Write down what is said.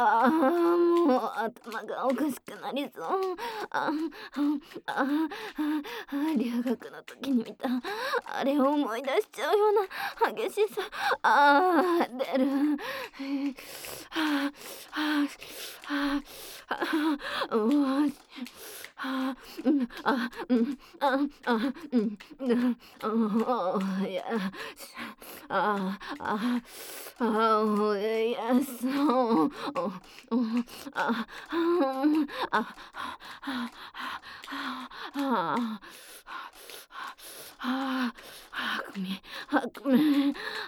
もう頭がおかしくなりそう。ああ留学の時に見たあれを思い出しちゃうような激しさ。出る。はあはあはあはあ、もう、うん、いや、あああ、いや、そう、あ、あ、あ、ごめん、ごめん。